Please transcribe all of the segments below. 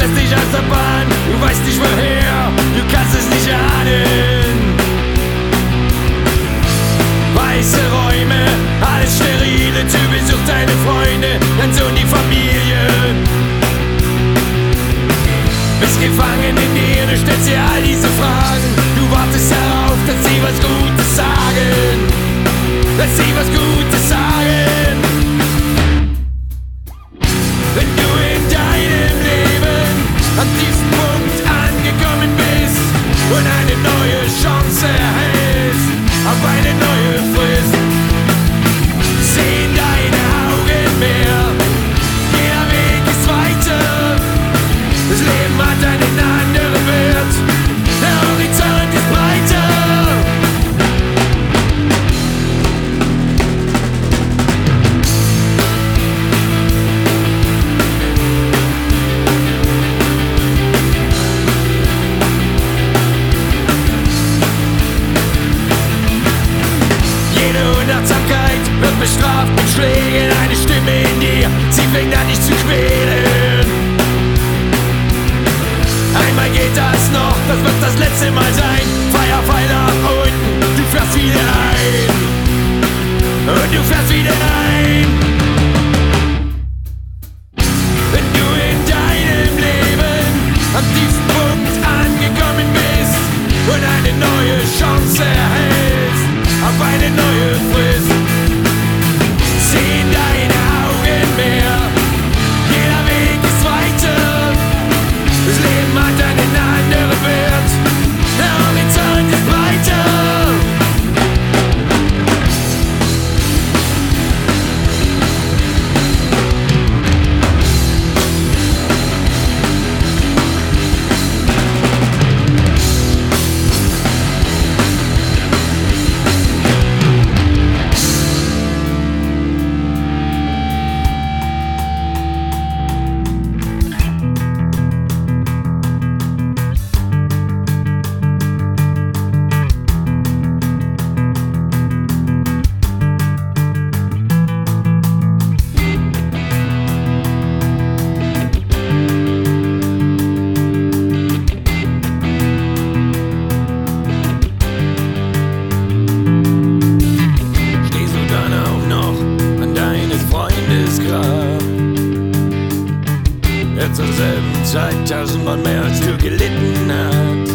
lässt dich aus der Bahn, du weißt nicht woher, du kannst es nicht ahnen. Weiße Räume, alles sterile, du besuchst deine Freunde, dein Sohn, die Familie. Bist gefangen in dir, du stellst dir all diese Fragen, du wartest darauf, dass sie was Gutes sagen, dass sie was Gutes sagen. Wenn du in deinem Leben an diesem Punkt angekommen bist und eine neue Chance erhältst auf eine neue Frist, sehen deine Augen mehr, jeder Weg ist weiter, das Leben hat einen anderen Wert, der Horizont ist breiter. Unachtsamkeit wird bestraft mit Schlägen, eine Stimme in dir, sie fängt an dich zu quälen. Einmal geht das noch, das wird das letzte Mal sein. Feuerpfeil nach unten, du fährst wieder ein. Und du fährst wieder ein. Wenn du in deinem Leben an diesem Punkt angekommen bist und eine neue Chance erhältst auf eine neue Frist, sehen deine Augen mehr, jeder Weg ist weiter, das Leben hat einen anderen Wert, der Horizont ist breiter. Der zur selben Zeit tausendmal mehr als du gelitten hat.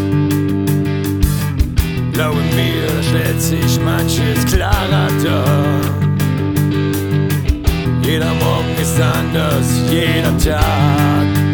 Glaube mir, stellt sich manches klarer dar. Jeder Morgen ist anders, jeder Tag.